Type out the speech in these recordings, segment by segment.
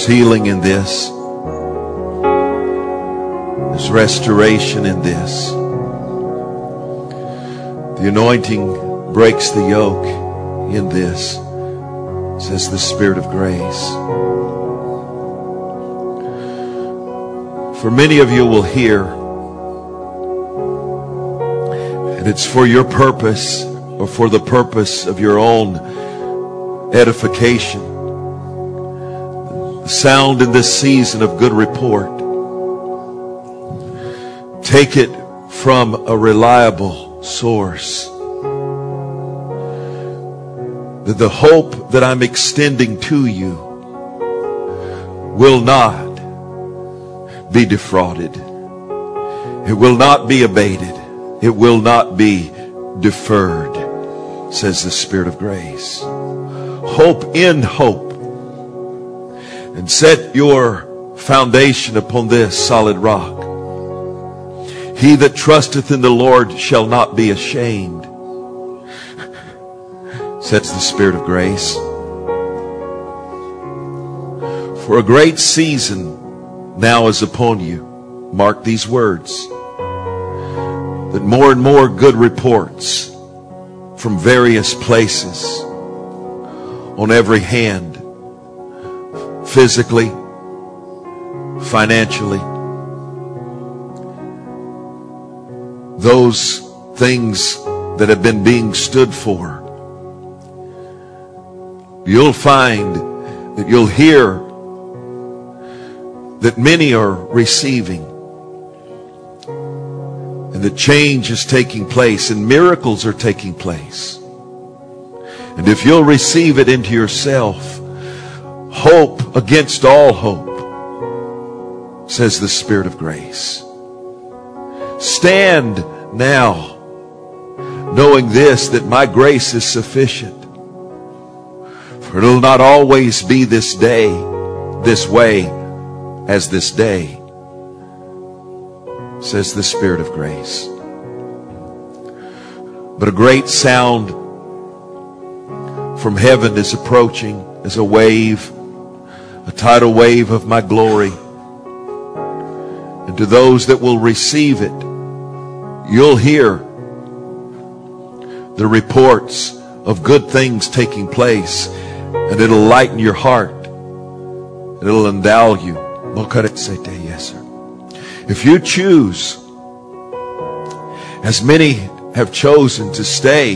There's healing in this. There's restoration in this. The anointing breaks the yoke in this, says the Spirit of grace. For many of you will hear, and it's for your purpose or for the purpose of your own edification. The sound in this season of good report. Take it from a reliable source. That the hope that I'm extending to you will not be defrauded. It will not be abated. It will not be deferred, says the Spirit of grace. Hope in hope. And set your foundation upon this solid rock. He that trusteth in the Lord shall not be ashamed, says the Spirit of grace. For a great season now is upon you. Mark these words. That more and more good reports from various places on every hand, physically, financially, those things that have been being stood for, you'll find that you'll hear that many are receiving, and that change is taking place and miracles are taking place. And if you'll receive it into yourself, hope against all hope, says the Spirit of grace. Stand now, knowing this, that my grace is sufficient. For it will not always be this day, this way, as this day, says the Spirit of grace. But a great sound from heaven is approaching as a wave, a tidal wave of my glory. And to those that will receive it, you'll hear the reports of good things taking place, and it'll lighten your heart. It'll endow you. Yes, sir. If you choose, as many have chosen, to stay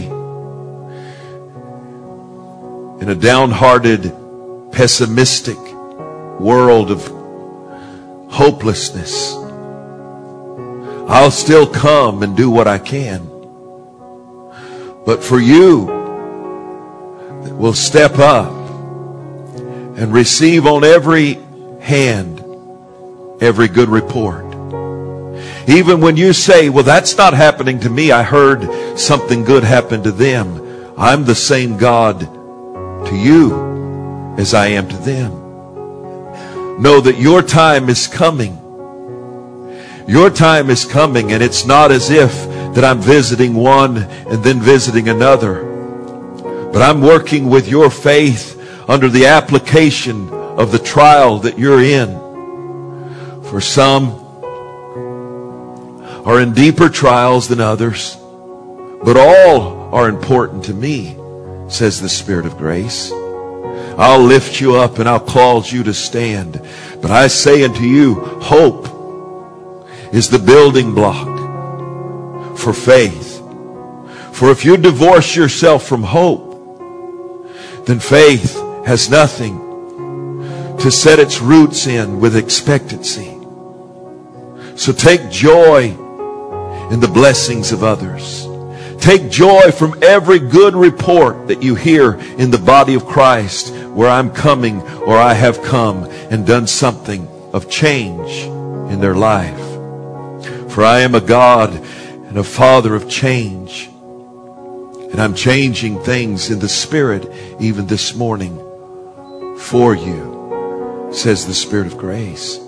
in a downhearted, pessimistic world of hopelessness, I'll still come and do what I can. But for you that will step up and receive on every hand every good report. Even when you say, well, that's not happening to me. I heard something good happen to them. I'm the same God to you as I am to them. Know that your time is coming. Your time is coming, and it's not as if that I'm visiting one and then visiting another. But I'm working with your faith under the application of the trial that you're in. For some are in deeper trials than others, but all are important to me, says the Spirit of grace. I'll lift you up and I'll cause you to stand. But I say unto you, hope is the building block for faith. For if you divorce yourself from hope, then faith has nothing to set its roots in with expectancy. So take joy in the blessings of others. Take joy from every good report that you hear in the body of Christ, where I'm coming or I have come and done something of change in their life. For I am a God and a Father of change. And I'm changing things in the Spirit even this morning for you, says the Spirit of grace.